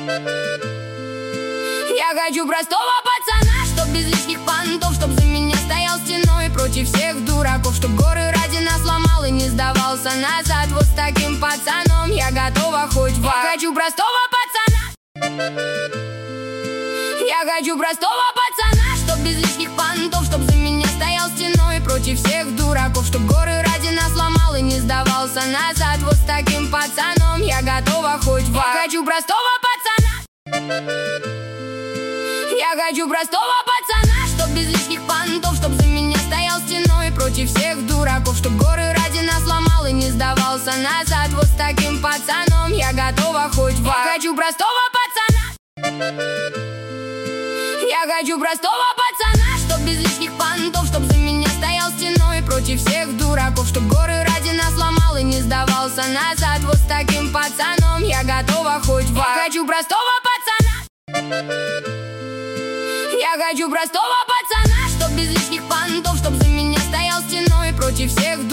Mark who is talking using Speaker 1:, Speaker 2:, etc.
Speaker 1: Я хочу простого пацана, чтоб без лишних понтов, чтоб за меня стоял стеной против всех дураков, чтоб горы ради нас ломал и не сдавался назад. Вот с таким пацаном я готова хоть в ад. Я хочу простого пацана. Я хочу простого пацана, чтоб без лишних понтов, чтоб за меня стоял стеной против всех дураков, чтоб горы ради нас ломал и не сдавался назад. Вот с таким пацаном я готова хоть в ад. Я хочу простого пацана. Я хочу простого пацана, чтоб без лишних понтов, чтоб за меня стоял стеной против всех дураков, чтоб горы ради нас ломал и не сдавался назад. Вот с таким пацаном я готова хоть в ад. Я хочу простого пацана. Я хочу простого пацана, чтоб без лишних понтов, чтоб за меня стоял стеной против всех дураков, чтоб горы ради нас ломал и не сдавался назад. Вот с таким пацаном я готова хоть в ад. Я хочу простого пацана. Я хочу простого пацана, чтоб без лишних понтов, чтоб за меня стоял стеной против всех